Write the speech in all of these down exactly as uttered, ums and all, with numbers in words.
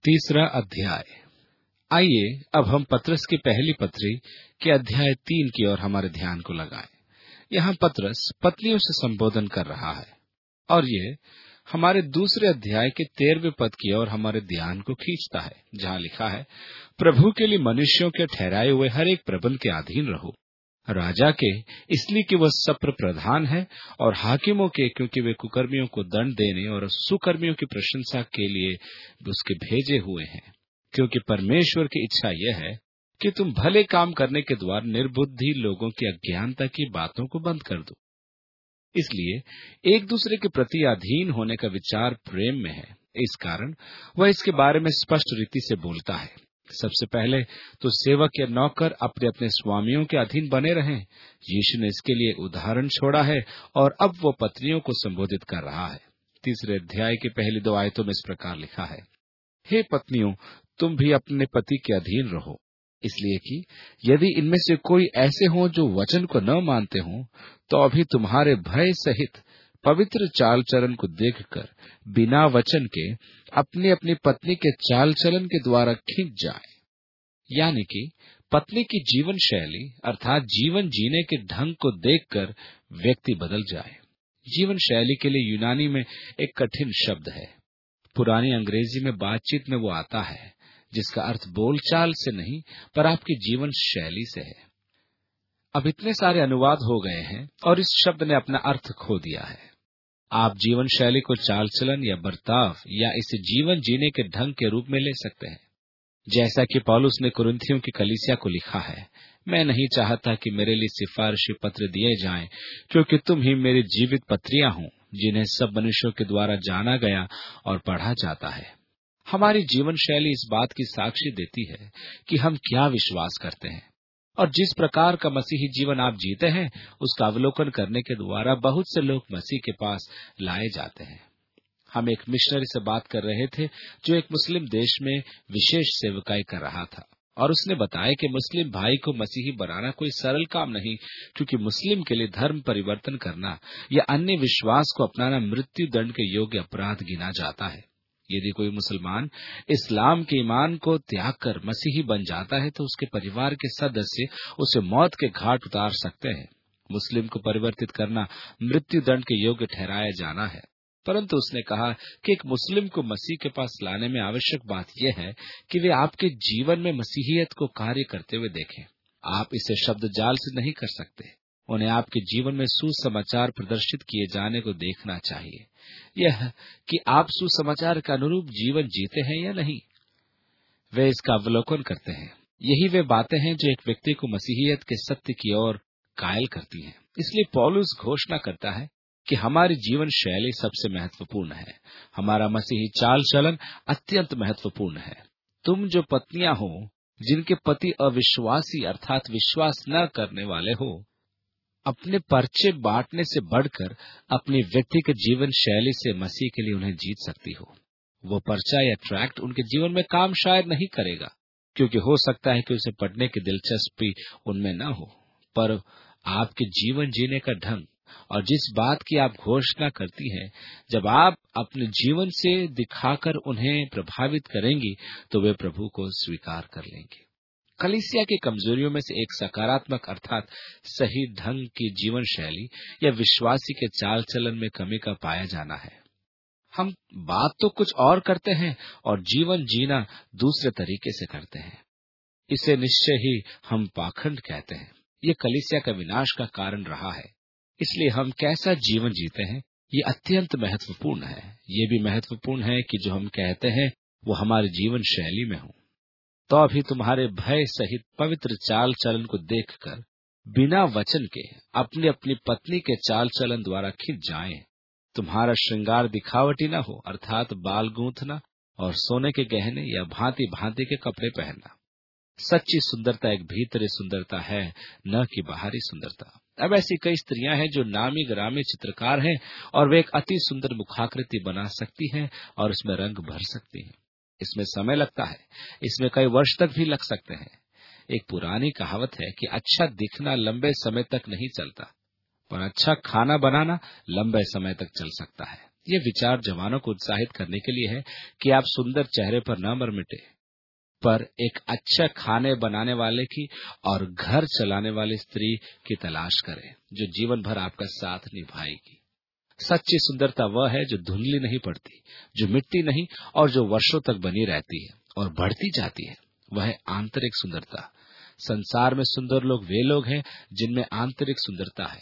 तीसरा अध्याय। आइए अब हम पत्रस की पहली पत्री के अध्याय तीन की ओर हमारे ध्यान को लगाएं। यहाँ पत्रस पत्नियों से संबोधन कर रहा है और ये हमारे दूसरे अध्याय के तेरहवें पद की ओर हमारे ध्यान को खींचता है, जहाँ लिखा है, प्रभु के लिए मनुष्यों के ठहराए हुए हर एक प्रबंध के अधीन रहो, राजा के इसलिए कि वह सप्र प्रधान है, और हाकिमों के क्योंकि वे कुकर्मियों को दंड देने और सुकर्मियों की प्रशंसा के लिए उसके भेजे हुए हैं। क्योंकि परमेश्वर की इच्छा यह है कि तुम भले काम करने के द्वारा निर्बुद्धि लोगों की अज्ञानता की बातों को बंद कर दो। इसलिए एक दूसरे के प्रति अधीन होने का विचार प्रेम में है। इस कारण वह इसके बारे में स्पष्ट रीति से बोलता है। सबसे पहले तो सेवक या नौकर अपने अपने स्वामियों के अधीन बने रहें। यीशु ने इसके लिए उदाहरण छोड़ा है और अब वो पत्नियों को संबोधित कर रहा है। तीसरे अध्याय की पहली दो आयतों में इस प्रकार लिखा है, हे पत्नियों, तुम भी अपने पति के अधीन रहो, इसलिए कि यदि इनमें से कोई ऐसे हों जो वचन को न मानते हों, तो अभी तुम्हारे भय सहित पवित्र चाल चलन को देखकर बिना वचन के अपनी अपनी पत्नी के चाल चलन के द्वारा खींच जाए। यानी कि पत्नी की जीवन शैली अर्थात जीवन जीने के ढंग को देखकर व्यक्ति बदल जाए। जीवन शैली के लिए यूनानी में एक कठिन शब्द है। पुरानी अंग्रेजी में बातचीत में वो आता है, जिसका अर्थ बोलचाल से नहीं पर आपकी जीवन शैली से है। अब इतने सारे अनुवाद हो गए हैं और इस शब्द ने अपना अर्थ खो दिया है। आप जीवन शैली को चाल चलन या बर्ताव या इसे जीवन जीने के ढंग के रूप में ले सकते हैं। जैसा कि पौलुस ने कुरिन्थियों की कलीसिया को लिखा है, मैं नहीं चाहता कि मेरे लिए सिफारिशी पत्र दिए जाएं, क्योंकि तुम ही मेरी जीवित पत्रियां हो, जिन्हें सब मनुष्यों के द्वारा जाना गया और पढ़ा जाता है। हमारी जीवन शैली इस बात की साक्षी देती है कि हम क्या विश्वास करते हैं, और जिस प्रकार का मसीही जीवन आप जीते हैं, उसका अवलोकन करने के द्वारा बहुत से लोग मसीह के पास लाए जाते हैं। हम एक मिशनरी से बात कर रहे थे जो एक मुस्लिम देश में विशेष सेवकाई कर रहा था, और उसने बताया कि मुस्लिम भाई को मसीही बनाना कोई सरल काम नहीं, क्योंकि मुस्लिम के लिए धर्म परिवर्तन करना या अन्य विश्वास को अपनाना मृत्यु दंड के योग्य अपराध गिना जाता है। यदि कोई मुसलमान इस्लाम के ईमान को त्याग कर मसीही बन जाता है, तो उसके परिवार के सदस्य उसे मौत के घाट उतार सकते हैं। मुस्लिम को परिवर्तित करना मृत्यु दंड के योग्य ठहराया जाना है। परंतु उसने कहा कि एक मुस्लिम को मसीह के पास लाने में आवश्यक बात यह है कि वे आपके जीवन में मसीहियत को कार्य करते हुए देखें। आप इसे शब्द जाल से नहीं कर सकते। उन्हें आपके जीवन में सुसमाचार प्रदर्शित किए जाने को देखना चाहिए, यह कि आप सुसमाचार के अनुरूप जीवन जीते हैं या नहीं। वे इसका अवलोकन करते हैं। यही वे बातें हैं जो एक व्यक्ति को मसीहियत के सत्य की ओर कायल करती हैं। इसलिए पौलुस घोषणा करता है कि हमारी जीवन शैली सबसे महत्वपूर्ण है। हमारा मसीही चाल चलन अत्यंत महत्वपूर्ण है। तुम जो पत्नियां हो जिनके पति अविश्वासी अर्थात विश्वास न करने वाले हो, अपने पर्चे बांटने से बढ़कर अपनी व्यक्तिगत जीवन शैली से मसीह के लिए उन्हें जीत सकती हो। वो पर्चा या ट्रैक्ट उनके जीवन में काम शायद नहीं करेगा, क्योंकि हो सकता है कि उसे पढ़ने की दिलचस्पी उनमें न हो, पर आपके जीवन जीने का ढंग और जिस बात की आप घोषणा करती हैं, जब आप अपने जीवन से दिखाकर उन्हें प्रभावित करेंगी, तो वे प्रभु को स्वीकार कर लेंगे। कलीसिया की कमजोरियों में से एक सकारात्मक अर्थात सही ढंग की जीवन शैली या विश्वासी के चाल चलन में कमी का पाया जाना है। हम बात तो कुछ और करते हैं और जीवन जीना दूसरे तरीके से करते हैं। इसे निश्चय ही हम पाखंड कहते हैं। ये कलीसिया का विनाश का कारण रहा है। इसलिए हम कैसा जीवन जीते हैं, ये अत्यंत महत्वपूर्ण है। ये भी महत्वपूर्ण है कि जो हम कहते हैं वो हमारी जीवन शैली में हो। तो अभी तुम्हारे भय सहित पवित्र चाल चलन को देखकर बिना वचन के अपनी अपनी पत्नी के चाल चलन द्वारा खिंच जाएं। तुम्हारा श्रृंगार दिखावटी न हो, अर्थात बाल गूंथना और सोने के गहने या भांति भांति के कपड़े पहनना। सच्ची सुंदरता एक भीतरी सुंदरता है, न कि बाहरी सुंदरता। अब ऐसी कई स्त्रियां हैं जो नामी ग्रामी चित्रकार हैं और वे एक अति सुंदर मुखाकृति बना सकती हैं और उसमें रंग भर सकती हैं। इसमें समय लगता है, इसमें कई वर्ष तक भी लग सकते हैं। एक पुरानी कहावत है कि अच्छा दिखना लंबे समय तक नहीं चलता, पर अच्छा खाना बनाना लंबे समय तक चल सकता है। ये विचार जवानों को उत्साहित करने के लिए है कि आप सुंदर चेहरे पर न मर मिटे, पर एक अच्छा खाने बनाने वाले की और घर चलाने वाली स्त्री की तलाश करें, जो जीवन भर आपका साथ निभाएगी। सच्ची सुंदरता वह है जो धुंधली नहीं पड़ती, जो मिट्टी नहीं और जो वर्षों तक बनी रहती है और बढ़ती जाती है। वह है आंतरिक सुंदरता। संसार में सुंदर लोग वे लोग हैं जिनमें आंतरिक सुंदरता है।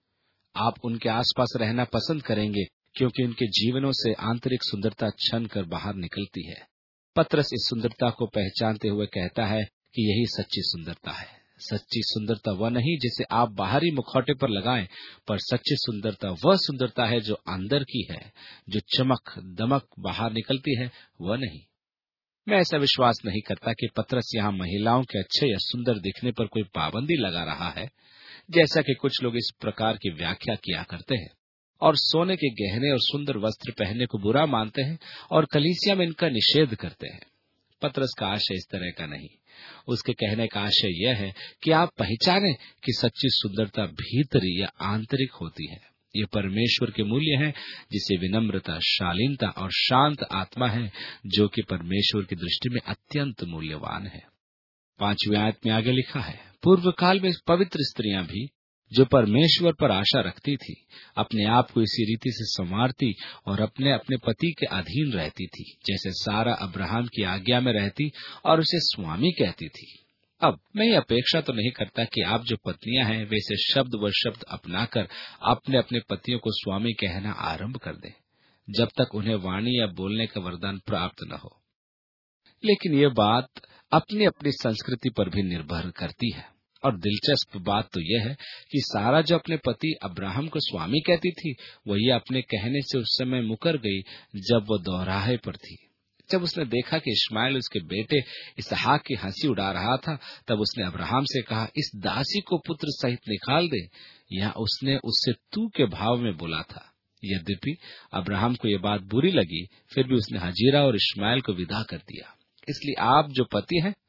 आप उनके आसपास रहना पसंद करेंगे क्योंकि उनके जीवनों से आंतरिक सुंदरता छन कर बाहर निकलती है। पतरस इस सुंदरता को पहचानते हुए कहता है कि यही सच्ची सुंदरता है। सच्ची सुंदरता वह नहीं जिसे आप बाहरी मुखौटे पर लगाएं, पर सच्ची सुंदरता वह सुंदरता है जो अंदर की है, जो चमक दमक बाहर निकलती है, वह नहीं। मैं ऐसा विश्वास नहीं करता कि पतरस यहाँ महिलाओं के अच्छे या सुंदर दिखने पर कोई पाबंदी लगा रहा है, जैसा कि कुछ लोग इस प्रकार की व्याख्या किया करते हैं और सोने के गहने और सुंदर वस्त्र पहनने को बुरा मानते हैं और कलीसिया में इनका निषेध करते हैं। पतरस का आशय इस तरह का नहीं। उसके कहने का आशय यह है कि आप पहचानें कि सच्ची सुंदरता भीतरी या आंतरिक होती है। ये परमेश्वर के मूल्य हैं, जिसे विनम्रता, शालीनता और शांत आत्मा है, जो कि परमेश्वर की दृष्टि में अत्यंत मूल्यवान है। पांचवी आयत में आगे लिखा है, पूर्व काल में पवित्र स्त्रियां भी जो परमेश्वर पर आशा रखती थी, अपने आप को इसी रीति से संवारती और अपने अपने पति के अधीन रहती थी, जैसे सारा अब्राहम की आज्ञा में रहती और उसे स्वामी कहती थी। अब मैं ये अपेक्षा तो नहीं करता कि आप जो पत्नियां हैं वैसे शब्द व शब्द अपनाकर अपने अपने पतियों को स्वामी कहना आरंभ कर दें, जब तक उन्हें वाणी या बोलने का वरदान प्राप्त न हो। लेकिन ये बात अपनी अपनी संस्कृति पर भी निर्भर करती है। और दिलचस्प बात तो यह है कि सारा जो अपने पति अब्राहम को स्वामी कहती थी, वही अपने कहने से उस समय मुकर गई जब वो दोहराहे पर थी। जब उसने देखा कि इश्माएल उसके बेटे इसहाक की हंसी उड़ा रहा था, तब उसने अब्राहम से कहा, इस दासी को पुत्र सहित निकाल दे। यहाँ उसने उससे तू के भाव में बोला था। यद्यपि अब्राहम को यह बात बुरी लगी, फिर भी उसने हजीरा और इश्माएल को विदा कर दिया। इसलिए आप जो पति हैं,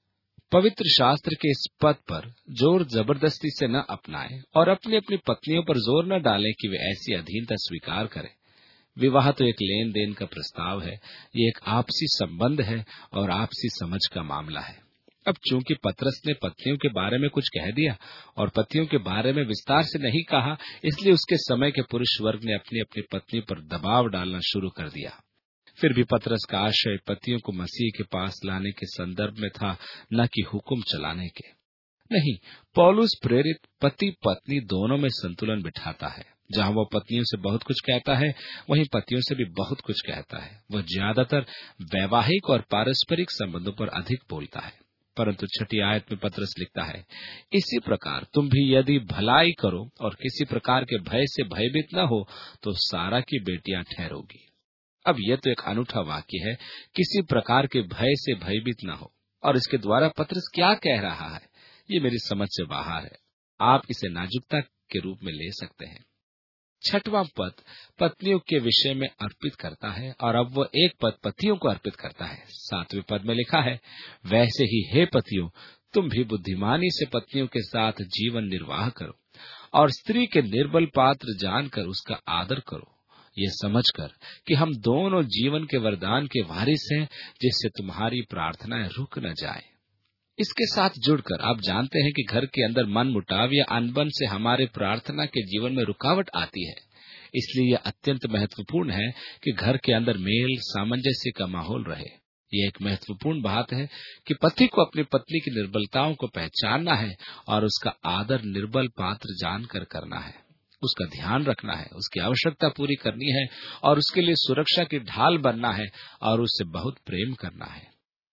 पवित्र शास्त्र के इस पद पर जोर जबरदस्ती से न अपनाएं और अपनी अपनी पत्नियों पर जोर न डालें कि वे ऐसी अधीनता स्वीकार करें। विवाह तो एक लेन देन का प्रस्ताव है, ये एक आपसी संबंध है और आपसी समझ का मामला है। अब चूंकि पतरस ने पत्नियों के बारे में कुछ कह दिया और पतियों के बारे में विस्तार से नहीं कहा, इसलिए उसके समय के पुरुष वर्ग ने अपनी अपनी पत्नी पर दबाव डालना शुरू कर दिया। फिर भी पतरस का आशय पतियों को मसीह के पास लाने के संदर्भ में था, न कि हुक्म चलाने के। नहीं, पौलुस प्रेरित पति पत्नी दोनों में संतुलन बिठाता है। जहाँ वो पत्नियों से बहुत कुछ कहता है, वहीं पतियों से भी बहुत कुछ कहता है। वह ज्यादातर वैवाहिक और पारस्परिक संबंधों पर अधिक बोलता है। परंतु छठी आयत में पतरस लिखता है, इसी प्रकार तुम भी यदि भलाई करो और किसी प्रकार के भय से भयभीत न हो, तो सारा की बेटियां ठहरोगी। अब यह तो एक अनूठा वाक्य है, किसी प्रकार के भय से भयभीत न हो। और इसके द्वारा पतरस क्या कह रहा है, ये मेरी समझ से बाहर है। आप इसे नाजुकता के रूप में ले सकते हैं। छठवां पद पत्नियों के विषय में अर्पित करता है और अब वह एक पद पतियों को अर्पित करता है। सातवें पद में लिखा है, वैसे ही हे पतियों, तुम भी बुद्धिमानी से पत्नियों के साथ जीवन निर्वाह करो और स्त्री के निर्बल पात्र जानकर उसका आदर करो, ये समझकर कि हम दोनों जीवन के वरदान के वारिस हैं, जिससे तुम्हारी प्रार्थनाएं रुक न जाए। इसके साथ जुड़कर आप जानते हैं कि घर के अंदर मन मुटाव या अनबन से हमारे प्रार्थना के जीवन में रुकावट आती है। इसलिए यह अत्यंत महत्वपूर्ण है कि घर के अंदर मेल सामंजस्य का माहौल रहे। यह एक महत्वपूर्ण बात है कि पति को अपनी पत्नी की निर्बलताओं को पहचानना है और उसका आदर निर्बल पात्र जानकर करना है, उसका ध्यान रखना है, उसकी आवश्यकता पूरी करनी है और उसके लिए सुरक्षा की ढाल बनना है और उससे बहुत प्रेम करना है।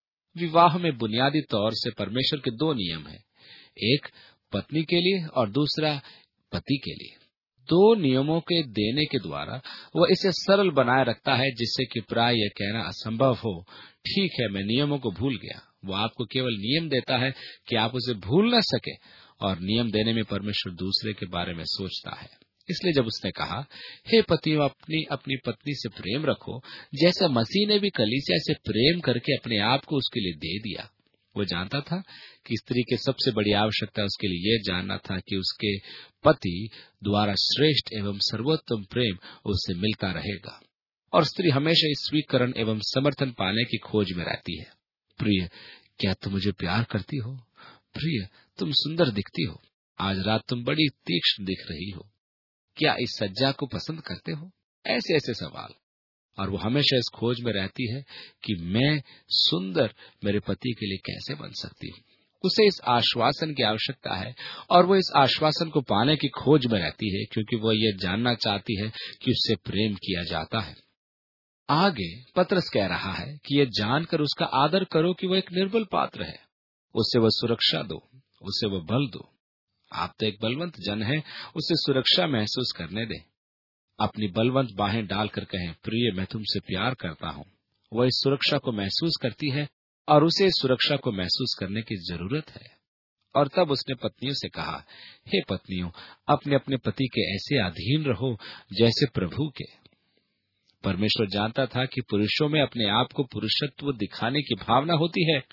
विवाह में बुनियादी तौर से परमेश्वर के दो नियम हैं, एक पत्नी के लिए और दूसरा पति के लिए। दो नियमों के देने के द्वारा वह इसे सरल बनाए रखता है, जिससे कि प्राय यह कहना असंभव हो, ठीक है मैं नियमों को भूल गया। वो आपको केवल नियम देता है कि आप उसे भूल न सके, और नियम देने में परमेश्वर दूसरे के बारे में सोचता है। इसलिए जब उसने कहा, हे पतियों, अपनी अपनी पत्नी से प्रेम रखो, जैसा मसीह ने भी कलीसिया से प्रेम करके अपने आप को उसके लिए दे दिया, वो जानता था कि स्त्री की सबसे बड़ी आवश्यकता उसके लिए यह जानना था कि उसके पति द्वारा श्रेष्ठ एवं सर्वोत्तम प्रेम उससे मिलता रहेगा, और स्त्री हमेशा इस स्वीकरण एवं समर्थन पाने की खोज में रहती है। प्रिय, क्या तुम मुझे प्यार करती हो? प्रिय, तुम सुंदर दिखती हो। आज रात तुम बड़ी तीक्ष्ण दिख रही हो। क्या इस सज्जा को पसंद करते हो? ऐसे ऐसे सवाल। और वो हमेशा इस खोज में रहती है कि मैं सुंदर मेरे पति के लिए कैसे बन सकती हूँ। उसे इस आश्वासन की आवश्यकता है, और वो इस आश्वासन को पाने की खोज में रहती है, क्योंकि वो ये जानना चाहती है कि उससे प्रेम किया जाता है। आगे पतरस कह रहा है कि ये जानकर उसका आदर करो कि वो एक निर्बल पात्र है। उसे वो सुरक्षा दो, उसे वो बल दो। आप तो एक बलवंत जन हैं, उसे सुरक्षा महसूस करने दें। अपनी बलवंत बाहें डालकर कहें, प्रिय, मैं तुमसे प्यार करता हूँ। वह इस सुरक्षा को महसूस करती है, और उसे इस सुरक्षा को महसूस करने की जरूरत है। और तब उसने पत्नियों से कहा, हे पत्नियों, अपने अपने पति के ऐसे अधीन रहो जैसे प्रभु के। परमेश्वर जानता था कि पुरुषों में अपने आप को पुरुषत्व दिखाने की भावना होती है,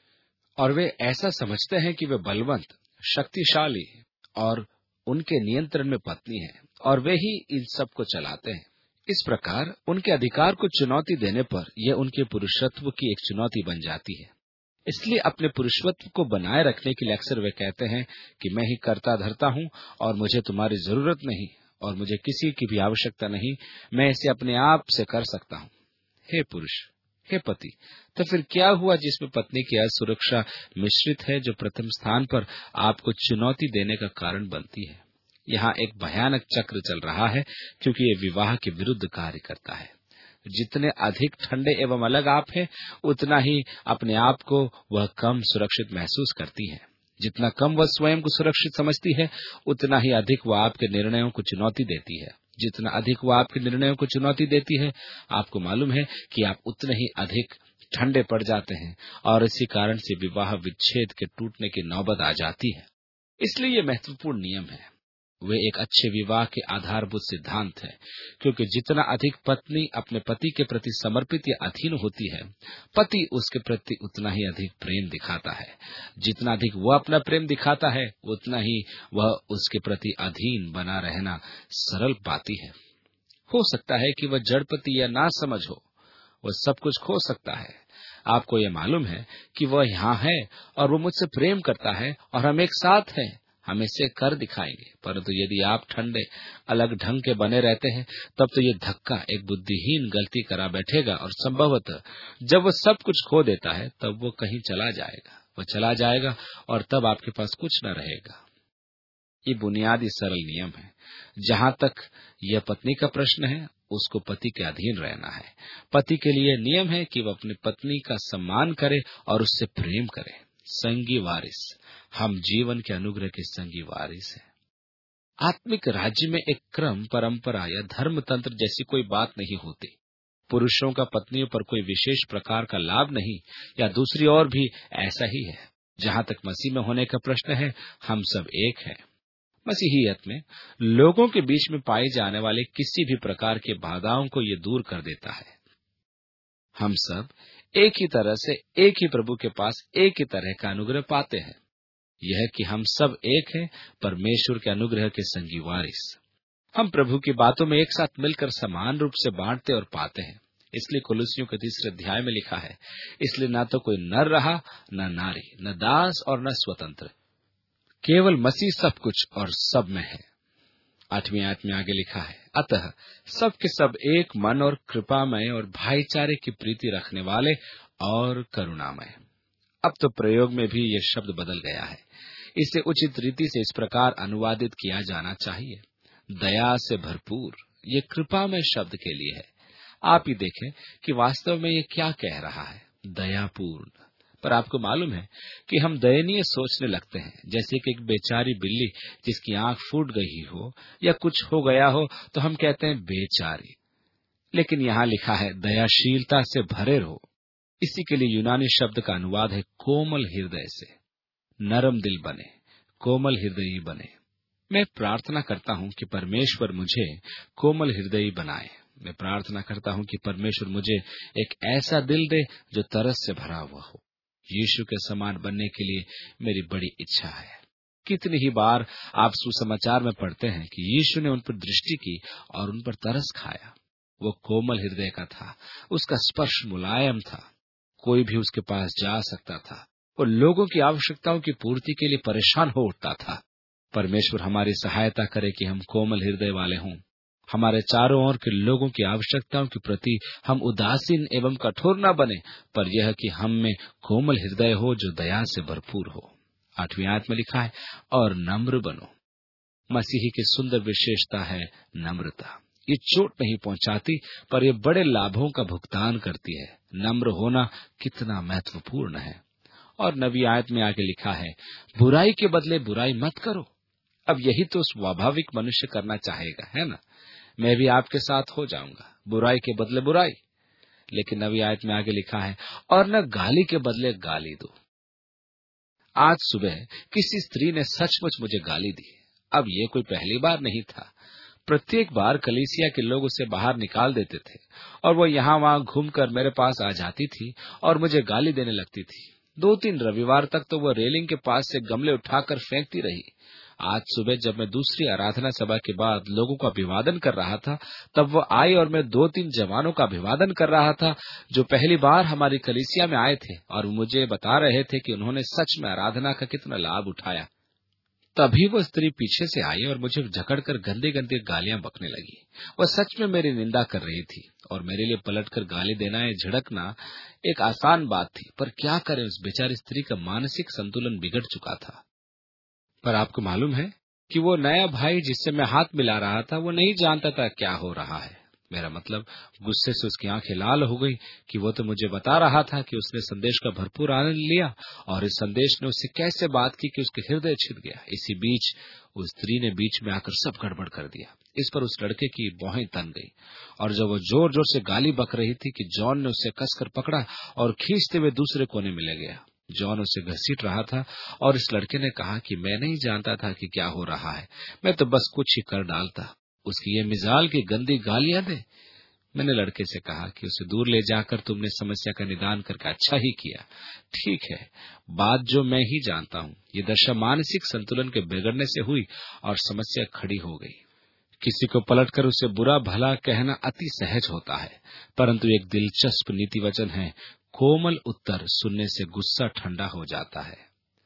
और वे ऐसा समझते हैं कि वे बलवंत, शक्तिशाली और उनके नियंत्रण में पत्नी है, और वे ही इन सब को चलाते हैं। इस प्रकार उनके अधिकार को चुनौती देने पर यह उनके पुरुषत्व की एक चुनौती बन जाती है। इसलिए अपने पुरुषत्व को बनाए रखने के लिए अक्सर वे कहते हैं कि मैं ही करता धरता हूँ, और मुझे तुम्हारी जरूरत नहीं, और मुझे किसी की भी आवश्यकता नहीं, मैं इसे अपने आप से कर सकता हूँ। हे पुरुष, हे पति, तो फिर क्या हुआ जिसमें पत्नी की असुरक्षा मिश्रित है, जो प्रथम स्थान पर आपको चुनौती देने का कारण बनती है? यहाँ एक भयानक चक्र चल रहा है, क्योंकि ये विवाह के विरुद्ध कार्य करता है। जितने अधिक ठंडे एवं अलग आप हैं, उतना ही अपने आप को वह कम सुरक्षित महसूस करती है। जितना कम वह स्वयं को सुरक्षित समझती है, उतना ही अधिक वह आपके निर्णयों को चुनौती देती है। जितना अधिक वह आपके निर्णयों को चुनौती देती है, आपको मालूम है कि आप उतने ही अधिक ठंडे पड़ जाते हैं, और इसी कारण से विवाह विच्छेद के टूटने की नौबत आ जाती है। इसलिए ये महत्वपूर्ण नियम है। वे एक अच्छे विवाह के आधारभूत सिद्धांत है, क्योंकि जितना अधिक पत्नी अपने पति के प्रति समर्पित या अधीन होती है, पति उसके प्रति उतना ही अधिक प्रेम दिखाता है। जितना अधिक वह अपना प्रेम दिखाता है, उतना ही वह उसके प्रति अधीन बना रहना सरल पाती है। हो सकता है कि वह जड़पति या ना समझ हो, वह सब कुछ खो सकता है। आपको यह मालूम है कि वह यहाँ है, और वो मुझसे प्रेम करता है, और हम एक साथ हैं, हम इसे कर दिखाएंगे। परंतु यदि आप ठंडे अलग ढंग के बने रहते हैं, तब तो ये धक्का एक बुद्धिहीन गलती करा बैठेगा, और संभवतः जब वो सब कुछ खो देता है, तब वो कहीं चला जाएगा। वो चला जाएगा, और तब आपके पास कुछ न रहेगा। ये बुनियादी सरल नियम है। जहाँ तक यह पत्नी का प्रश्न है, उसको पति के अधीन रहना है। पति के लिए नियम है कि वह अपनी पत्नी का सम्मान करे और उससे प्रेम करे। संगी वारिस, हम जीवन के अनुग्रह के संगी वारिस हैं। आत्मिक राज्य में एक क्रम, परंपरा या धर्म तंत्र जैसी कोई बात नहीं होती। पुरुषों का पत्नियों पर कोई विशेष प्रकार का लाभ नहीं, या दूसरी ओर भी ऐसा ही है। जहाँ तक मसीह में होने का प्रश्न है, हम सब एक हैं। मसीहियत में लोगों के बीच में पाई जाने वाले किसी भी प्रकार के बाधाओं को ये दूर कर देता है। हम सब एक ही तरह से एक ही प्रभु के पास एक ही तरह का अनुग्रह पाते हैं। यह कि हम सब एक हैं, परमेश्वर के अनुग्रह के संगी वारिस। हम प्रभु की बातों में एक साथ मिलकर समान रूप से बांटते और पाते हैं। इसलिए कुलुसियों के तीसरे अध्याय में लिखा है, इसलिए न तो कोई नर रहा, न नारी, न दास और न स्वतंत्र, केवल मसीह सब कुछ और सब में है। आठवीं आयत में आगे लिखा है, अतः सब के सब एक मन और कृपामय और भाईचारे की प्रीति रखने वाले और करुणामय। अब तो प्रयोग में भी यह शब्द बदल गया है। इसे उचित रीति से इस प्रकार अनुवादित किया जाना चाहिए, दया से भरपूर। ये कृपामय शब्द के लिए है। आप ही देखें कि वास्तव में ये क्या कह रहा है, दयापूर्ण। पर आपको मालूम है कि हम दयनीय सोचने लगते हैं, जैसे कि एक बेचारी बिल्ली जिसकी आंख फूट गई हो या कुछ हो गया हो, तो हम कहते हैं बेचारी। लेकिन यहाँ लिखा है दयाशीलता से भरे रहो। इसी के लिए यूनानी शब्द का अनुवाद है कोमल हृदय से। नरम दिल बने, कोमल हृदयी बने। मैं प्रार्थना करता हूँ कि परमेश्वर मुझे कोमल हृदयी बनाए। मैं प्रार्थना करता हूँ कि परमेश्वर मुझे एक ऐसा दिल दे जो तरस से भरा हुआ हो। यीशु के समान बनने के लिए मेरी बड़ी इच्छा है। कितनी ही बार आप सुसमाचार में पढ़ते हैं कि यीशु ने उन पर दृष्टि की और उन पर तरस खाया। वो कोमल हृदय का था, उसका स्पर्श मुलायम था, कोई भी उसके पास जा सकता था। वो लोगों की आवश्यकताओं की पूर्ति के लिए परेशान हो उठता था। परमेश्वर हमारी सहायता करे कि हम कोमल हृदय वाले हों। हमारे चारों ओर के लोगों की आवश्यकताओं के प्रति हम उदासीन एवं कठोर न बने, पर यह कि हम में कोमल हृदय हो जो दया से भरपूर हो। आठवीं आयत में लिखा है, और नम्र बनो। मसीही की सुंदर विशेषता है नम्रता। ये चोट नहीं पहुंचाती, पर ये बड़े लाभों का भुगतान करती है। नम्र होना कितना महत्वपूर्ण है। और नवी आयत में आगे लिखा है, बुराई के बदले बुराई मत करो। अब यही तो स्वाभाविक मनुष्य करना चाहेगा, है ना? मैं भी आपके साथ हो जाऊंगा, बुराई के बदले बुराई। लेकिन नवी आयत में आगे लिखा है, और न गाली के बदले गाली दो। आज सुबह किसी स्त्री ने सचमुच मुझे गाली दी। अब ये कोई पहली बार नहीं था। प्रत्येक बार कलीसिया के लोग उसे बाहर निकाल देते थे और वो यहाँ वहाँ घूमकर मेरे पास आ जाती थी और मुझे गाली देने लगती थी। दो तीन रविवार तक तो वो रेलिंग के पास से गमले उठाकर फेंकती रही। आज सुबह जब मैं दूसरी आराधना सभा के बाद लोगों का अभिवादन कर रहा था, तब वो आई और मैं दो तीन जवानों का अभिवादन कर रहा था जो पहली बार हमारी कलीसिया में आए थे, और मुझे बता रहे थे कि उन्होंने सच में आराधना का कितना लाभ उठाया। तभी वो स्त्री पीछे से आई और मुझे जकड़कर गंदी गंदी गालियां बकने लगी। वह सच में मेरी निंदा कर रही थी और मेरे लिए पलटकर गाली देना या झिड़कना एक आसान बात थी, पर क्या करें, उस बेचारी स्त्री का मानसिक संतुलन बिगड़ चुका था। पर आपको मालूम है कि वो नया भाई जिससे मैं हाथ मिला रहा था, वो नहीं जानता था क्या हो रहा है। मेरा मतलब, गुस्से से उसकी आंखें लाल हो गई कि वो तो मुझे बता रहा था कि उसने संदेश का भरपूर आनंद लिया और इस संदेश ने उससे कैसे बात की कि उसके हृदय छिद गया। इसी बीच उस स्त्री ने बीच में आकर सब गड़बड़ कर दिया। इस पर उस लड़के की भौहें तन गई और जब वो जोर जोर से गाली बक रही थी कि जॉन ने उसे कसकर पकड़ा और खींचते हुए दूसरे कोने में ले गया। जॉन उसे घसीट रहा था और इस लड़के ने कहा कि मैं नहीं जानता था कि क्या हो रहा है, मैं तो बस कुछ ही कर डालता। उसकी ये मिजाल की गंदी गालियां दे। मैंने लड़के से कहा कि उसे दूर ले जाकर तुमने समस्या का निदान करके अच्छा ही किया। ठीक है, बात जो मैं ही जानता हूँ, ये दशा मानसिक संतुलन के बिगड़ने से हुई और समस्या खड़ी हो गई। किसी को पलटकर उसे बुरा भला कहना अति सहज होता है, परंतु एक दिलचस्प नीति वचन है, कोमल उत्तर सुनने से गुस्सा ठंडा हो जाता है।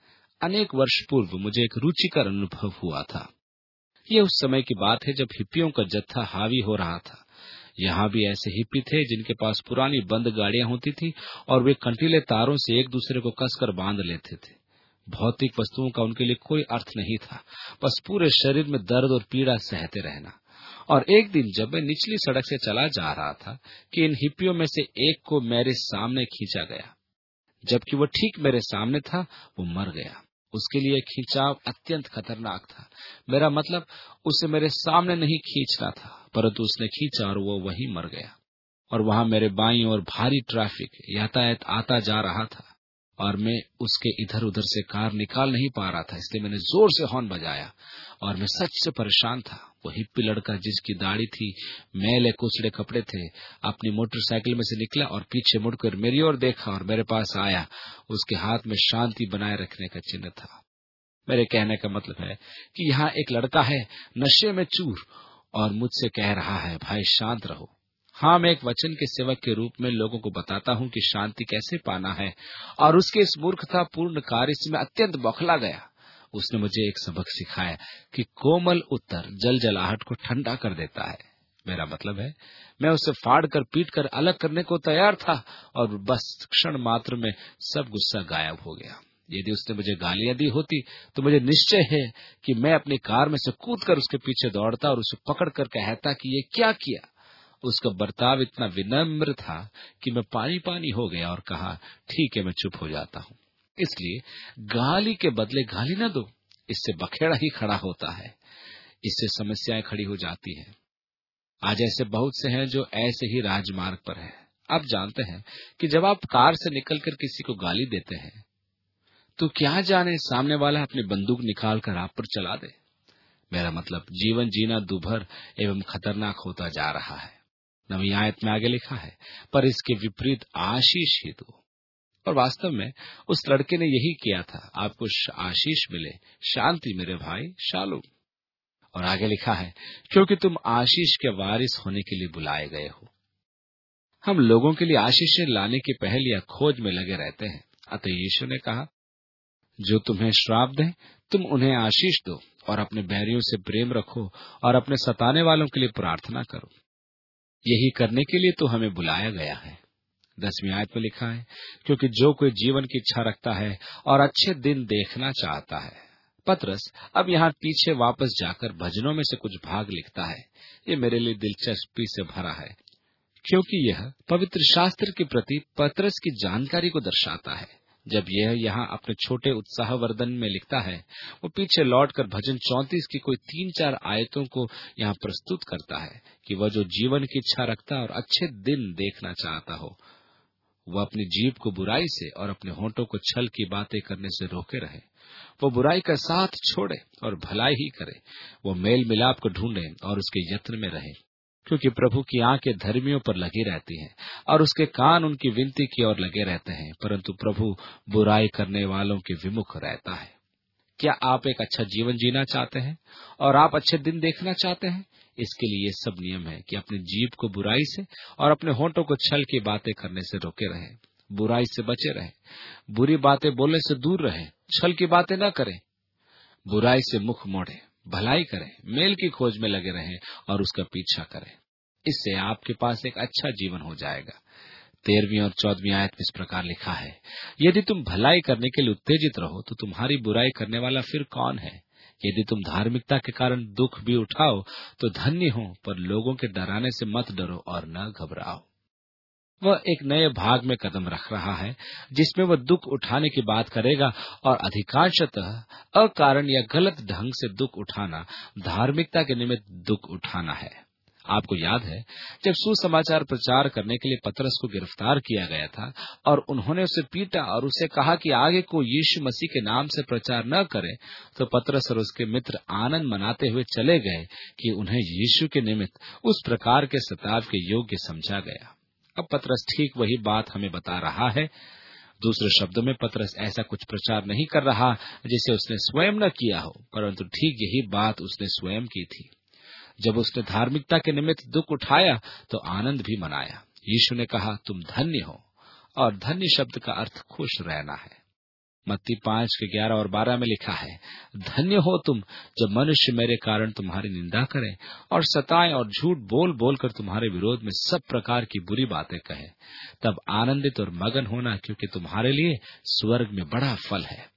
अनेक वर्ष पूर्व मुझे एक रुचिकर अनुभव हुआ था। ये उस समय की बात है जब हिप्पियों का जत्था हावी हो रहा था। यहाँ भी ऐसे हिप्पी थे जिनके पास पुरानी बंद गाड़ियां होती थी और वे कंटीले तारों से एक दूसरे को कसकर बांध लेते थे। भौतिक वस्तुओं का उनके लिए कोई अर्थ नहीं था, बस पूरे शरीर में दर्द और पीड़ा सहते रहना। और एक दिन जब मैं निचली सड़क से चला जा रहा था कि इन हिप्पियों में से एक को मेरे सामने खींचा गया। जबकि वो ठीक मेरे सामने था, वो मर गया। उसके लिए खिंचाव अत्यंत खतरनाक था। मेरा मतलब, उसे मेरे सामने नहीं खींचना था, परंतु उसने खींचा और वो वहीं मर गया। और वहां मेरे बाईं ओर भारी ट्रैफिक यातायात आता जा रहा था और मैं उसके इधर उधर से कार निकाल नहीं पा रहा था, इसलिए मैंने जोर से हॉर्न बजाया और मैं सच से परेशान था। वो हिप्पी लड़का जिसकी दाढ़ी थी, मैले कुचड़े कपड़े थे, अपनी मोटरसाइकिल में से निकला और पीछे मुड़कर मेरी ओर देखा और मेरे पास आया। उसके हाथ में शांति बनाए रखने का चिन्ह था। मेरे कहने का मतलब है कि यहाँ एक लड़का है नशे में चूर और मुझसे कह रहा है, भाई शांत रहो। हाँ, मैं एक वचन के सेवक के रूप में लोगों को बताता हूँ कि शांति कैसे पाना है, और उसके इस मूर्खतापूर्ण कार्य से मैं अत्यंत बौखला गया। उसने मुझे एक सबक सिखाया कि कोमल उत्तर जलजलाहट को ठंडा कर देता है। मेरा मतलब है, मैं उसे फाड़ कर पीट कर अलग करने को तैयार था और बस क्षण मात्र में सब गुस्सा गायब हो गया। यदि उसने मुझे गालियां दी होती तो मुझे निश्चय है कि मैं अपनी कार में से कूदकर उसके पीछे दौड़ता और उसे पकड़कर कहता कि ये क्या किया। उसका बर्ताव इतना विनम्र था कि मैं पानी पानी हो गया और कहा, ठीक है, मैं चुप हो जाता हूँ। इसलिए गाली के बदले गाली न दो, इससे बखेड़ा ही खड़ा होता है, इससे समस्याएं खड़ी हो जाती हैं। आज ऐसे बहुत से हैं जो ऐसे ही राजमार्ग पर हैं। आप जानते हैं कि जब आप कार से निकलकर किसी को गाली देते हैं तो क्या जाने सामने वाला अपनी बंदूक निकालकर आप पर चला दे। मेरा मतलब, जीवन जीना दुभर एवं खतरनाक होता जा रहा है। नवी आयत में आगे लिखा है, पर इसके विपरीत आशीष ही दो। और वास्तव में उस लड़के ने यही किया था। आपको आशीष मिले, शांति मेरे भाई शालूम। और आगे लिखा है, क्योंकि तुम आशीष के वारिस होने के लिए बुलाए गए हो। हम लोगों के लिए आशीषें लाने की पहल या खोज में लगे रहते हैं। अतः यीशु ने कहा, जो तुम्हें श्राप दें तुम उन्हें आशीष दो, और अपने बैरियों से प्रेम रखो, और अपने सताने वालों के लिए प्रार्थना करो। यही करने के लिए तो हमें बुलाया गया है। दसवीं आयत में लिखा है, क्योंकि जो कोई जीवन की इच्छा रखता है और अच्छे दिन देखना चाहता है। पतरस अब यहाँ पीछे वापस जाकर भजनों में से कुछ भाग लिखता है। ये मेरे लिए दिलचस्पी से भरा है, क्योंकि यह पवित्र शास्त्र के प्रति पतरस की जानकारी को दर्शाता है। जब यह यहाँ अपने छोटे उत्साहवर्धन में लिखता है, वो पीछे लौटकर भजन चौंतीस की कोई तीन चार आयतों को यहाँ प्रस्तुत करता है कि वह जो जीवन की इच्छा रखता और अच्छे दिन देखना चाहता हो, वह अपनी जीभ को बुराई से और अपने होंठों को छल की बातें करने से रोके रहे। वो बुराई का साथ छोड़े और भलाई ही करे। वो मेल मिलाप को ढूंढे और उसके यत्न में रहे, क्योंकि प्रभु की आंखें धर्मियों पर लगी रहती हैं और उसके कान उनकी विनती की ओर लगे रहते हैं, परंतु प्रभु बुराई करने वालों के विमुख रहता है। क्या आप एक अच्छा जीवन जीना चाहते हैं और आप अच्छे दिन देखना चाहते हैं? इसके लिए ये सब नियम है कि अपनी जीभ को बुराई से और अपने होंठों को छल की बातें करने से रोके रहे, बुराई से बचे रहे, बुरी बातें बोलने से दूर रहे, छल की बातें न करें, बुराई से मुख मोड़े, भलाई करें, मेल की खोज में लगे रहें और उसका पीछा करें। इससे आपके पास एक अच्छा जीवन हो जाएगा। तेरहवीं और चौदहवीं आयत में इस प्रकार लिखा है, यदि तुम भलाई करने के लिए उत्तेजित रहो तो तुम्हारी बुराई करने वाला फिर कौन है? यदि तुम धार्मिकता के कारण दुख भी उठाओ तो धन्य हो, पर लोगों के डराने से मत डरो और न घबराओ। वह एक नए भाग में कदम रख रहा है जिसमें वह दुख उठाने की बात करेगा, और अधिकांशतः अकारण या गलत ढंग से दुख उठाना धार्मिकता के निमित्त दुख उठाना है। आपको याद है, जब सुसमाचार प्रचार करने के लिए पतरस को गिरफ्तार किया गया था और उन्होंने उसे पीटा और उसे कहा कि आगे को यीशु मसीह के नाम से प्रचार न करे, तो पतरस और उसके मित्र आनंद मनाते हुए चले गए कि उन्हें यीशु के निमित्त उस प्रकार के सताव के योग्य समझा गया। अब पतरस ठीक वही बात हमें बता रहा है। दूसरे शब्दों में, पतरस ऐसा कुछ प्रचार नहीं कर रहा जिसे उसने स्वयं न किया हो, परंतु ठीक यही बात उसने स्वयं की थी। जब उसने धार्मिकता के निमित्त दुख उठाया तो आनंद भी मनाया। यीशु ने कहा, तुम धन्य हो, और धन्य शब्द का अर्थ खुश रहना है। मत्ती पांच के ग्यारह और बारह में लिखा है, धन्य हो तुम जब मनुष्य मेरे कारण तुम्हारी निंदा करें और सताएं और झूठ बोल बोल कर तुम्हारे विरोध में सब प्रकार की बुरी बातें कहें। तब आनंदित और मगन होना, क्योंकि तुम्हारे लिए स्वर्ग में बड़ा फल है।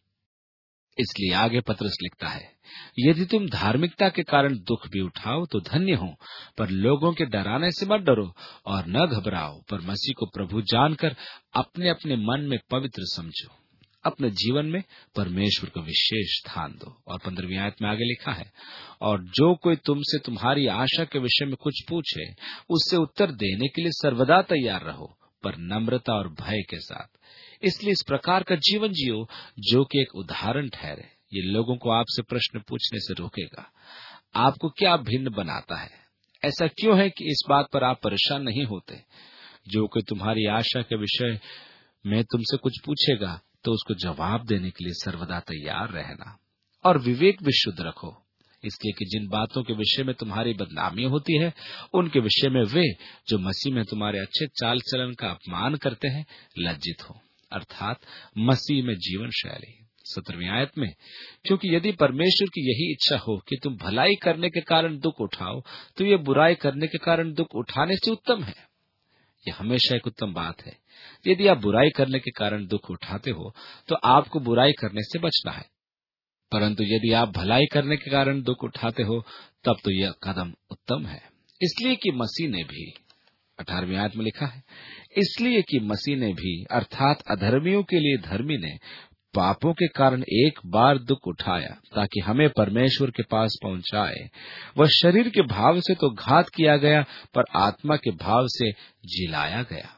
इसलिए आगे पतरस लिखता है, यदि तुम धार्मिकता के कारण दुख भी उठाओ तो धन्य हो, पर लोगों के डराने से मत डरो और न घबराओ, पर मसीह को प्रभु जानकर अपने अपने मन में पवित्र समझो। अपने जीवन में परमेश्वर को विशेष स्थान दो। और पंद्रहवीं आयत में आगे लिखा है, और जो कोई तुमसे तुम्हारी आशा के विषय में कुछ पूछे, उससे उत्तर देने के लिए सर्वदा तैयार रहो, पर नम्रता और भय के साथ। इसलिए इस प्रकार का जीवन जियो जो कि एक उदाहरण ठहरे। ये लोगों को आपसे प्रश्न पूछने से रोकेगा। आपको क्या भिन्न बनाता है? ऐसा क्यों है कि इस बात पर आप परेशान नहीं होते? जो कोई तुम्हारी आशा के विषय में तुमसे कुछ पूछेगा तो उसको जवाब देने के लिए सर्वदा तैयार रहना, और विवेक भी शुद्ध रखो, इसलिए कि जिन बातों के विषय में तुम्हारी बदनामी होती है, उनके विषय में वे जो मसीह में तुम्हारे अच्छे चाल चलन का अपमान करते हैं लज्जित हो, अर्थात मसीह में जीवन शैली। सत्रहवीं आयत में, क्योंकि यदि परमेश्वर की यही इच्छा हो कि तुम भलाई करने के कारण दुख उठाओ, तो ये बुराई करने के कारण दुख उठाने से उत्तम है। यह हमेशा एक उत्तम बात है। यदि आप बुराई करने के कारण दुख उठाते हो तो आपको बुराई करने से बचना है, परंतु यदि आप भलाई करने के कारण दुख उठाते हो तब तो यह कदम उत्तम है। इसलिए कि मसीह ने भी, अठारहवीं आयत में लिखा है, इसलिए कि मसीह ने भी अर्थात अधर्मियों के लिए धर्मी ने पापों के कारण एक बार दुख उठाया, ताकि हमें परमेश्वर के पास पहुंचाए। वह शरीर के भाव से तो घात किया गया, पर आत्मा के भाव से जिलाया गया।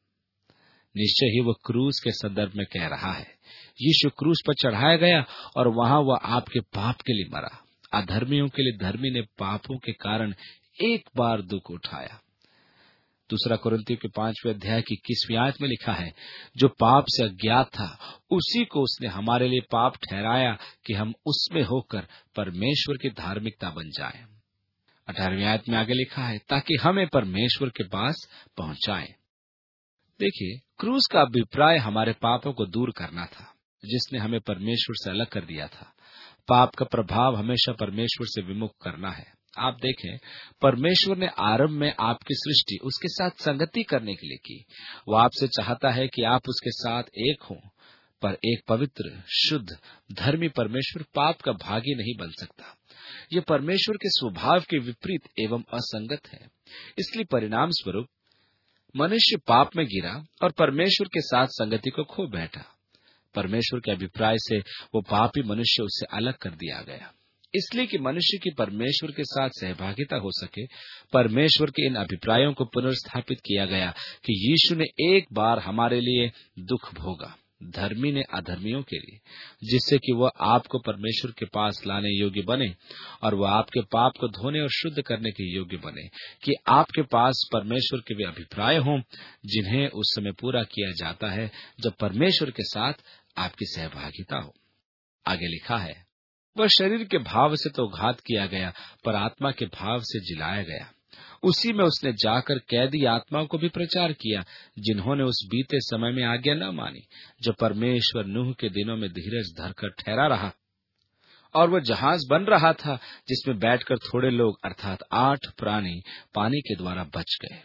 निश्चय ही वह क्रूस के संदर्भ में कह रहा है। यीशु क्रूस पर चढ़ाया गया और वहां वह आपके पाप के लिए मरा। अधर्मियों के लिए धर्मी ने पापों के कारण एक बार दुख उठाया। दूसरा कुरिन्थियों के पांचवें अध्याय की इक्कीसवीं आयत में लिखा है, जो पाप से अज्ञात था उसी को उसने हमारे लिए पाप ठहराया कि हम उसमें होकर परमेश्वर की धार्मिकता बन जाएं। अठारहवीं आयत में आगे लिखा है, ताकि हमें परमेश्वर के पास पहुंचाए। देखिए, क्रूस का अभिप्राय हमारे पापों को दूर करना था, जिसने हमें परमेश्वर से अलग कर दिया था। पाप का प्रभाव हमेशा परमेश्वर से विमुख करना है। आप देखें, परमेश्वर ने आरंभ में आपकी सृष्टि उसके साथ संगति करने के लिए की। वो आपसे चाहता है कि आप उसके साथ एक हों, पर एक पवित्र, शुद्ध, धर्मी परमेश्वर पाप का भागी नहीं बन सकता। ये परमेश्वर के स्वभाव के विपरीत एवं असंगत है। इसलिए परिणाम स्वरूप मनुष्य पाप में गिरा और परमेश्वर के साथ संगति को खो बैठा। परमेश्वर के अभिप्राय से वो पापी मनुष्य उससे अलग कर दिया गया। इसलिए कि मनुष्य की परमेश्वर के साथ सहभागिता हो सके, परमेश्वर के इन अभिप्रायों को पुनर्स्थापित किया गया कि यीशु ने एक बार हमारे लिए दुख भोगा, धर्मी ने अधर्मियों के लिए, जिससे कि वह आपको परमेश्वर के पास लाने योग्य बने और वह आपके पाप को धोने और शुद्ध करने के योग्य बने, कि आपके पास परमेश्वर के वे अभिप्राय हों जिन्हें उस समय पूरा किया जाता है जब परमेश्वर के साथ आपकी सहभागिता हो। आगे लिखा है, वह शरीर के भाव से तो घात किया गया, पर आत्मा के भाव से जिलाया गया। उसी में उसने जाकर कैदी आत्माओं को भी प्रचार किया, जिन्होंने उस बीते समय में आज्ञा न मानी, जो परमेश्वर नूह के दिनों में धीरज धरकर ठहरा रहा। और वह जहाज बन रहा था जिसमें बैठकर थोड़े लोग अर्थात आठ प्राणी पानी के द्वारा बच गए।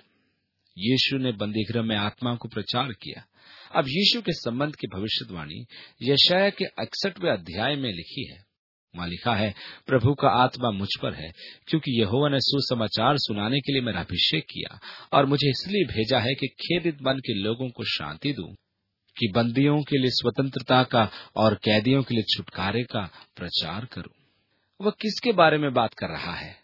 यीशु ने बंदीगृह में आत्माओं को प्रचार किया। अब यीशु के संबंध की भविष्यवाणी यशायाह के इकसठवें अध्याय में लिखी है। वहाँ लिखा है, प्रभु का आत्मा मुझ पर है, क्योंकि यहोवा ने सुसमाचार सुनाने के लिए मेरा अभिषेक किया और मुझे इसलिए भेजा है कि खेदित मन के लोगों को शांति दूं, कि बंदियों के लिए स्वतंत्रता का और कैदियों के लिए छुटकारे का प्रचार करूं। वह किसके बारे में बात कर रहा है?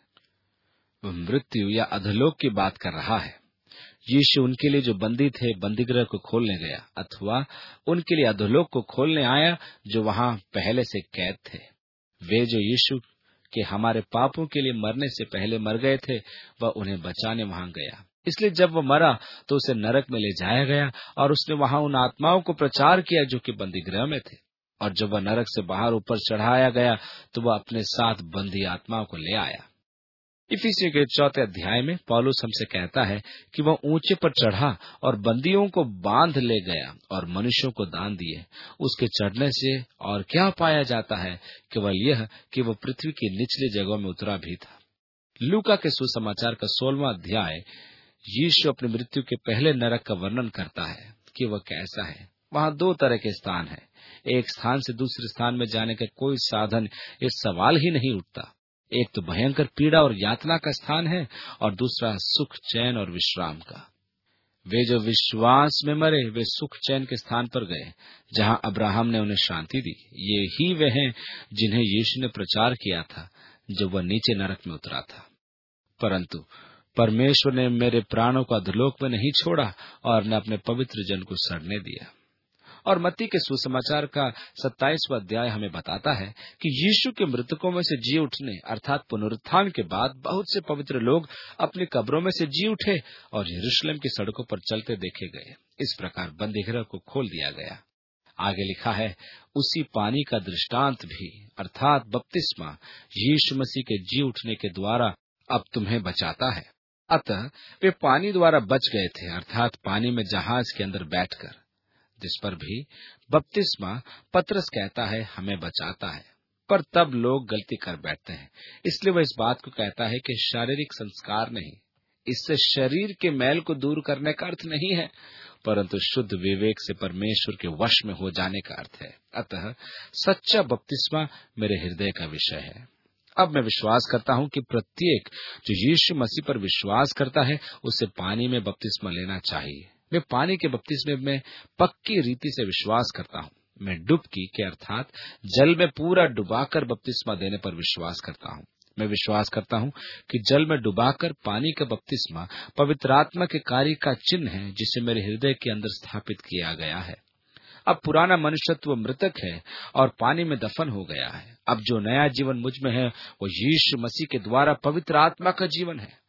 वह मृत्यु या अधोलोक की बात कर रहा है। यीशु उनके लिए जो बंदी थे बंदीगृह को खोलने गया, अथवा उनके लिए अधोलोक को खोलने आया जो वहां पहले से कैद थे। वे जो यीशु के हमारे पापों के लिए मरने से पहले मर गए थे, वह उन्हें बचाने वहां गया। इसलिए जब वह मरा तो उसे नरक में ले जाया गया और उसने वहां उन आत्माओं को प्रचार किया जो कि बंदीगृह में थे। और जब वह नरक से बाहर ऊपर चढ़ाया गया तो वह अपने साथ बंदी आत्माओं को ले आया। इफिसियों के चौथे अध्याय में पौलुस हमसे कहता है कि वह ऊंचे पर चढ़ा और बंदियों को बांध ले गया और मनुष्यों को दान दिए। उसके चढ़ने से और क्या पाया जाता है? केवल यह कि वह पृथ्वी की निचली जगहों में उतरा भी था। लूका के सुसमाचार का सोलहवां अध्याय यीशु अपनी मृत्यु के पहले नरक का वर्णन करता है कि वह कैसा है। वहाँ दो तरह के स्थान हैं। एक स्थान से दूसरे स्थान में जाने का कोई साधन, इस सवाल ही नहीं उठता। एक तो भयंकर पीड़ा और यातना का स्थान है और दूसरा सुख, चैन और विश्राम का। वे जो विश्वास में मरे वे सुख चैन के स्थान पर गए, जहां अब्राहम ने उन्हें शांति दी। ये ही वे हैं जिन्हें यीशु ने प्रचार किया था जब वह नीचे नरक में उतरा था। परंतु परमेश्वर ने मेरे प्राणों को अधोलोक में नहीं छोड़ा और न अपने पवित्र जन को सड़ने दिया। और मत्ती के सुसमाचार का सत्ताईसवां अध्याय हमें बताता है कि यीशु के मृतकों में से जी उठने अर्थात पुनरुत्थान के बाद बहुत से पवित्र लोग अपनी कब्रों में से जी उठे और यरूशलेम की सड़कों पर चलते देखे गए। इस प्रकार बंदीगृह को खोल दिया गया। आगे लिखा है, उसी पानी का दृष्टांत भी अर्थात बपतिस्मा यीशु मसीह के जी उठने के द्वारा अब तुम्हें बचाता है। अतः वे पानी द्वारा बच गए थे, अर्थात पानी में जहाज के अंदर बैठकर, जिस पर भी बपतिस्मा पतरस कहता है हमें बचाता है। पर तब लोग गलती कर बैठते हैं। इसलिए वह इस बात को कहता है कि शारीरिक संस्कार नहीं, इससे शरीर के मैल को दूर करने का अर्थ नहीं है, परंतु शुद्ध विवेक से परमेश्वर के वश में हो जाने का अर्थ है। अतः सच्चा बपतिस्मा मेरे हृदय का विषय है। अब मैं विश्वास करता हूं कि प्रत्येक जो यीशु मसीह पर विश्वास करता है उसे पानी में बपतिस्मा लेना चाहिए। मैं पानी के बपतिस्मे में पक्की रीति से विश्वास करता हूं। मैं डुबकी के अर्थात जल में पूरा डुबाकर बपतिस्मा देने पर विश्वास करता हूं। मैं विश्वास करता हूं कि जल में डुबाकर पानी का बपतिस्मा पवित्र आत्मा के कार्य का चिन्ह है, जिसे मेरे हृदय के अंदर स्थापित किया गया है। अब पुराना मनुष्यत्व मृतक है और पानी में दफन हो गया है। अब जो नया जीवन मुझ में है वो यीशु मसीह के द्वारा पवित्र आत्मा का जीवन है।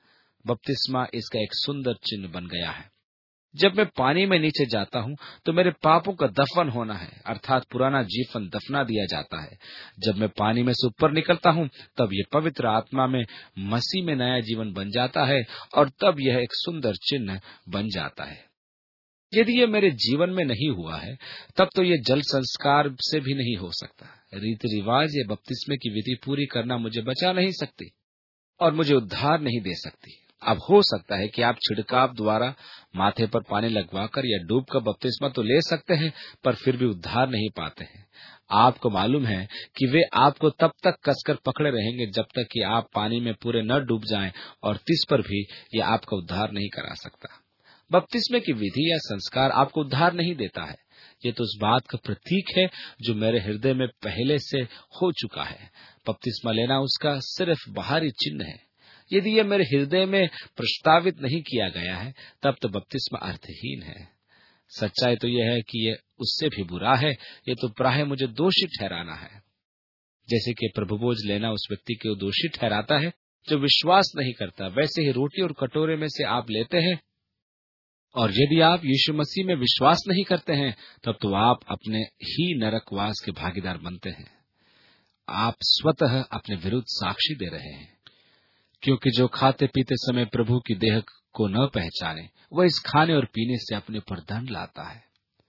बपतिस्मा इसका एक सुंदर चिन्ह बन गया है। जब मैं पानी में नीचे जाता हूँ तो मेरे पापों का दफन होना है, अर्थात पुराना जीवन दफना दिया जाता है। जब मैं पानी में से ऊपर निकलता हूँ तब ये पवित्र आत्मा में मसीह में नया जीवन बन जाता है और तब यह एक सुंदर चिन्ह बन जाता है। यदि ये मेरे जीवन में नहीं हुआ है तब तो ये जल संस्कार से भी नहीं हो सकता। रीति रिवाज या बपतिस्मे की विधि पूरी करना मुझे बचा नहीं सकती और मुझे उद्धार नहीं दे सकती। अब हो सकता है कि आप छिड़काव द्वारा माथे पर पानी लगवाकर या डूब कर बपतिस्मा तो ले सकते हैं, पर फिर भी उद्धार नहीं पाते हैं। आपको मालूम है कि वे आपको तब तक कसकर पकड़े रहेंगे जब तक कि आप पानी में पूरे न डूब जाएं, और तिस पर भी यह आपका उद्धार नहीं करा सकता। बपतिस्मे की विधि या संस्कार आपको उद्धार नहीं देता है। ये तो उस बात का प्रतीक है जो मेरे हृदय में पहले से हो चुका है। बपतिस्मा लेना उसका सिर्फ बाहरी चिन्ह है। यदि यह मेरे हृदय में प्रस्तावित नहीं किया गया है तब तो बपतिस्मा अर्थहीन है। सच्चाई तो यह है कि यह उससे भी बुरा है। ये तो प्राय मुझे दोषी ठहराना है। जैसे कि प्रभुभोज लेना उस व्यक्ति को दोषी ठहराता है जो विश्वास नहीं करता, वैसे ही रोटी और कटोरे में से आप लेते हैं, और यदि आप यीशु मसीह में विश्वास नहीं करते हैं तब तो आप अपने ही नरकवास के भागीदार बनते हैं। आप स्वतः अपने विरुद्ध साक्षी दे रहे हैं, क्योंकि जो खाते पीते समय प्रभु की देह को न पहचाने वह इस खाने और पीने से अपने पर दंड लाता है।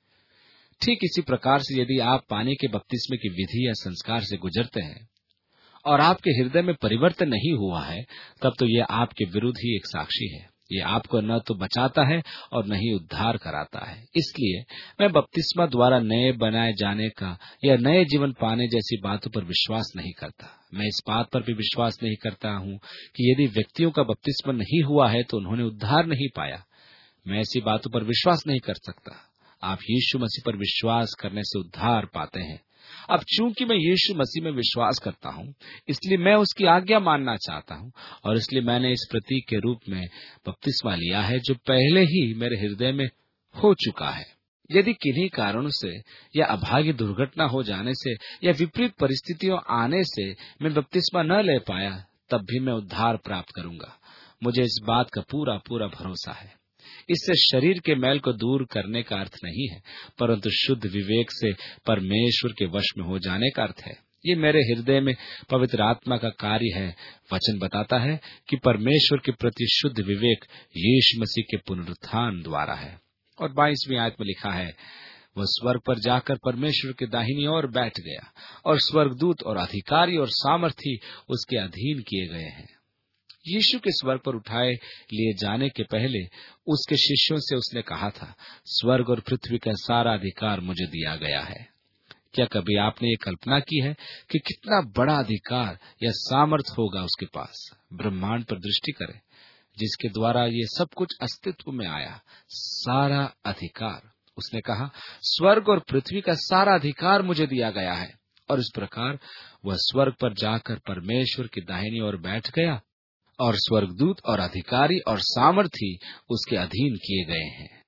ठीक इसी प्रकार से यदि आप पानी के बपतिस्मे की विधि या संस्कार से गुजरते हैं और आपके हृदय में परिवर्तन नहीं हुआ है तब तो यह आपके विरुद्ध ही एक साक्षी है। ये आपको न तो बचाता है और न ही उद्धार कराता है। इसलिए मैं बपतिस्मा द्वारा नए बनाए जाने का या नए जीवन पाने जैसी बातों पर विश्वास नहीं करता। मैं इस बात पर भी विश्वास नहीं करता हूँ कि यदि व्यक्तियों का बपतिस्मा नहीं हुआ है तो उन्होंने उद्धार नहीं पाया। मैं ऐसी बातों पर विश्वास नहीं कर सकता। आप यीशु मसीह पर विश्वास करने से उद्धार पाते हैं। अब चूंकि मैं यीशु मसीह में विश्वास करता हूँ, इसलिए मैं उसकी आज्ञा मानना चाहता हूँ, और इसलिए मैंने इस प्रतीक के रूप में बपतिस्मा लिया है जो पहले ही मेरे हृदय में हो चुका है। यदि किन्हीं कारणों से या अभागी दुर्घटना हो जाने से या विपरीत परिस्थितियों आने से मैं बपतिस्मा न ले पाया, तब भी मैं उद्धार प्राप्त करूंगा। मुझे इस बात का पूरा पूरा भरोसा है। इससे शरीर के मैल को दूर करने का अर्थ नहीं है, परंतु शुद्ध विवेक से परमेश्वर के वश में हो जाने का अर्थ है। ये मेरे हृदय में पवित्र आत्मा का कार्य है। वचन बताता है कि परमेश्वर के प्रति शुद्ध विवेक यीशु मसीह के पुनरुत्थान द्वारा है। और बाईसवीं आयत में लिखा है, वह स्वर्ग पर जाकर परमेश्वर के दाहिनी ओर बैठ गया, और स्वर्गदूत और अधिकारी और सामर्थी उसके अधीन किए गए हैं। यीशु के स्वर्ग पर उठाए लिए जाने के पहले उसके शिष्यों से उसने कहा था, स्वर्ग और पृथ्वी का सारा अधिकार मुझे दिया गया है। क्या कभी आपने ये कल्पना की है कि कितना बड़ा अधिकार या सामर्थ होगा उसके पास? ब्रह्मांड पर दृष्टि करें, जिसके द्वारा ये सब कुछ अस्तित्व में आया। सारा अधिकार, उसने कहा, स्वर्ग और पृथ्वी का सारा अधिकार मुझे दिया गया है। और इस प्रकार वह स्वर्ग पर जाकर परमेश्वर की दाहिनी ओर बैठ गया, और स्वर्गदूत और अधिकारी और सामर्थी उसके अधीन किए गए हैं।